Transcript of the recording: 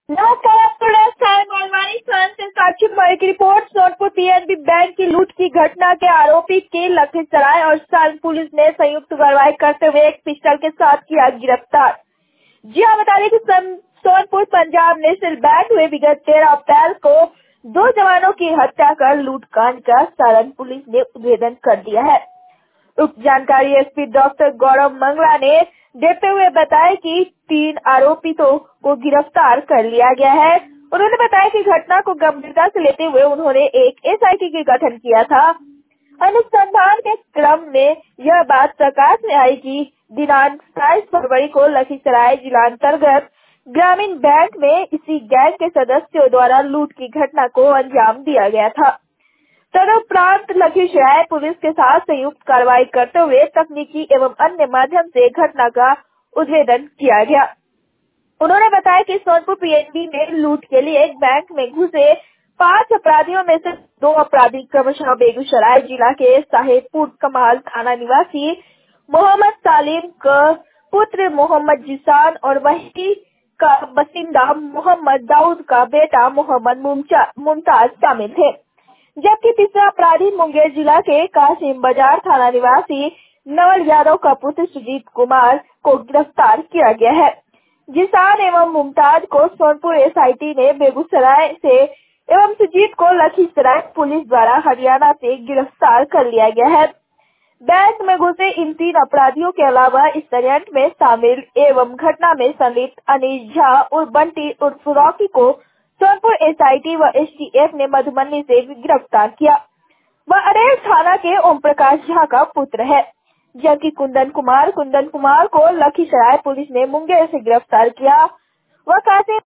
नमस्कार, आपको मोलवानी से साक्षी कुमारी की रिपोर्ट। सोनपुर पीएनबी बैंक की लूट की घटना के आरोपी के लखीसराय और सारण पुलिस ने संयुक्त कार्रवाई करते हुए एक पिस्टल के साथ किया गिरफ्तार। जी हाँ, बता दें कि सोनपुर पंजाब नेशनल बैंक में विगत 13 अप्रैल को 2 जवानों की हत्या कर लूटकांड का सारण पुलिस ने उद्भेदन कर दिया है। उक्त जानकारी एसपी डॉक्टर गौरव मंगला ने देते हुए बताया कि 3 आरोपितों को गिरफ्तार कर लिया गया है। उन्होंने बताया कि घटना को गंभीरता से लेते हुए उन्होंने एक एसआईटी का गठन किया था। अनुसंधान के क्रम में यह बात प्रकाश में आई कि दिनांक 27 फरवरी को लखीसराय जिला अंतर्गत ग्रामीण बैंक में इसी गैंग के सदस्यों द्वारा लूट की घटना को अंजाम दिया गया था। तदुपरांत लखीसराय पुलिस के साथ संयुक्त कार्रवाई करते हुए तकनीकी एवं अन्य माध्यम से घटना का उद्भेदन किया गया। उन्होंने बताया कि सोनपुर पीएनबी में लूट के लिए एक बैंक में घुसे 5 अपराधियों में से 2 अपराधी क्रमशः बेगूसराय जिला के साहेबपुर कमाल थाना निवासी मोहम्मद सालिम का पुत्र मोहम्मद जिसान और वही का बसिंदा मोहम्मद दाऊद का बेटा मोहम्मद मुमताज शामिल थे, जबकि तीसरा अपराधी मुंगेर जिला के कासिम बाजार थाना निवासी नवल यादव का पुत्र सुजीत कुमार को गिरफ्तार किया गया है। जिसान एवं मुमताज को सोनपुर एसआईटी ने बेगूसराय से एवं सुजीत को लखीसराय पुलिस द्वारा हरियाणा से गिरफ्तार कर लिया गया है। बैंक में घुसे इन 3 अपराधियों के अलावा इस षड्यंत्र में शामिल एवं घटना में संलिप्त अनीश झा और बंटी उर्फ रॉकी को सोनपुर एसआईटी व एसटीएफ ने मधुबनी से गिरफ्तार किया। वह अरेर थाना के ओम प्रकाश झा का पुत्र है, जबकि कुंदन कुमार को लखीसराय पुलिस ने मुंगेर से गिरफ्तार किया। वह कासिम